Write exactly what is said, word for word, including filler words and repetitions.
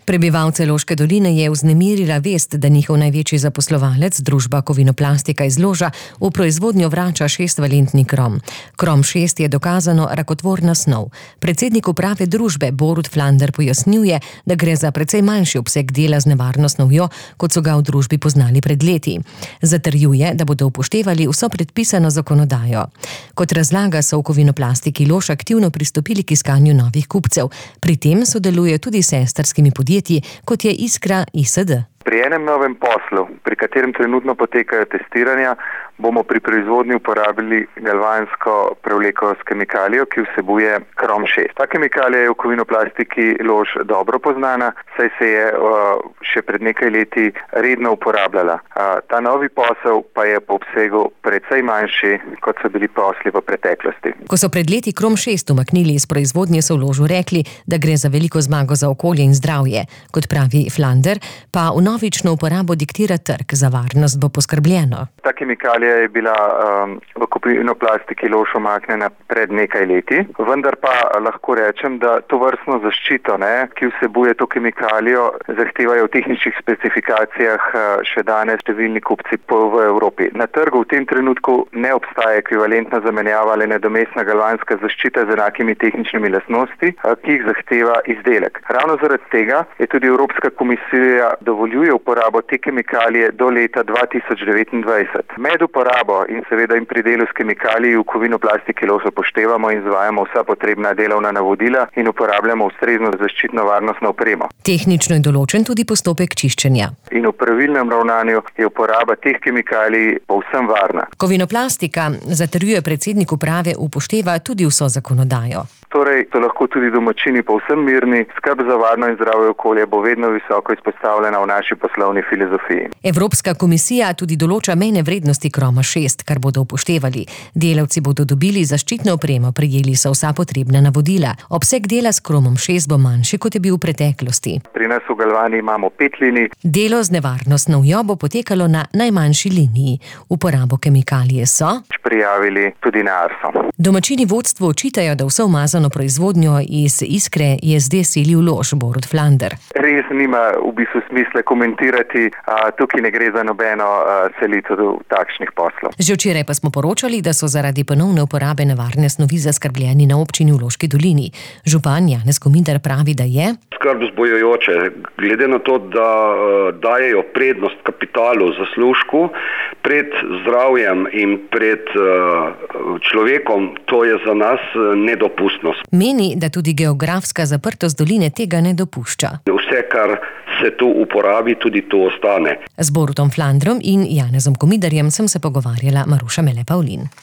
Prebivalce Loške doline je vznemirila vest, da njihov največji zaposlovalec, družba Kovinoplastika iz Loža, v proizvodnjo vrača šestvalentni krom. Krom šest je dokazano rakotvorna snov. Predsednik uprave družbe Borut Flander pojasnjuje, da gre za precej manjši obseg dela z nevarno snovjo, kot so ga v družbi poznali pred leti. Zatrjuje, da bodo upoštevali vso predpisano zakonodajo. Kot razlaga, so v Kovinoplastiki Lož aktivno pristopili k iskanju novih kupcev. Pri tem sodeluje tudi s sestrskimi podjetji, kot je Iskra I S D. Pri enem novem poslu, pri katerem trenutno potekajo testiranja, bomo pri proizvodnji uporabili galvansko prevleko s kemikalijo, ki vsebuje krom šest. Ta kemikalija je v Kovinoplastiki Lož dobro poznana, saj se je uh, še pred nekaj leti redno uporabljala. Uh, ta novi posel pa je po obsegu precej manjši, kot so bili posli v preteklosti. Ko so pred leti krom šest umaknili iz proizvodnje, so v Ložu rekli, da gre za veliko zmago za okolje in zdravje. Kot pravi Flander, pa v novično uporabo diktira trg, za varnost bo poskrbljeno. Ta kemikalija je bila um, v Kovinoplastiki Lož umaknjena pred nekaj leti, vendar pa lahko rečem, da to vrstno zaščito, ne, ki vsebuje to kemikalijo, zahtevajo v tehničnih specifikacijah še danes številni kupci po v Evropi. Na trgu v tem trenutku ne obstaja ekvivalentna zamenjava ali nadomestna galvanska zaščita z enakimi tehničnimi lastnosti, ki jih zahteva izdelek. Ravno zaradi tega je tudi Evropska komisija dovoljuje uporabo te kemikalije do leta dva tisoč devetindvajset. Med uporabo in seveda in pri delu s kemikaliji v Kovinoplastiki Lož upoštevamo in izvajamo vsa potrebna delovna navodila in uporabljamo ustrezno zaščitno varnostno opremo. Tehnično je določen tudi postopek čiščenja. In v pravilnem ravnanju je uporaba teh kemikalij povsem varna. Kovinoplastika, zatrjuje predsednik uprave, upošteva tudi vso zakonodajo. Torej, so lahko tudi domačini povsem mirni, skrb za varno in zdravo okolje bo vedno visoko izpostavljena v naši poslovni filozofiji. Evropska komisija tudi določa mejne vrednosti kroma šest, kar bodo upoštevali. Delavci bodo dobili zaščitno opremo, prejeli so vsa potrebna navodila. Obseg dela s kromom šest bo manjši, kot je bil v preteklosti. Pri nas v galvani imamo pet linij. Delo z nevarno snovjo bo potekalo na najmanjši liniji. Uporabo kemikalije so prijavili tudi na Arso. Domačini vodstvu očitajo, da vso umazano proizvodnjo iz Iskre je zdaj silil Lož, Borut Flander. Res nima v bistvu smisla komentirati, a, tukaj ne gre za nobeno a, selitev takšnih poslov. Že včeraj pa smo poročali, da so zaradi ponovne uporabe nevarne snovi zaskrbljeni na občini v Loški dolini. Župan Janez Komindar pravi, da je skrb vzbujajoče, glede na to, da uh, dajejo prednost kapitalu, zaslužku pred zdravjem in pred uh, človekom, to je za nas uh, nedopustno. Meni, da tudi geografska zaprtost doline tega ne dopušča. Vse, kar se tu uporabi, tudi to ostane. Z Borutom Flandrom in Janezom Komindarjem sem se pogovarjala Maruša Mele Pavlin.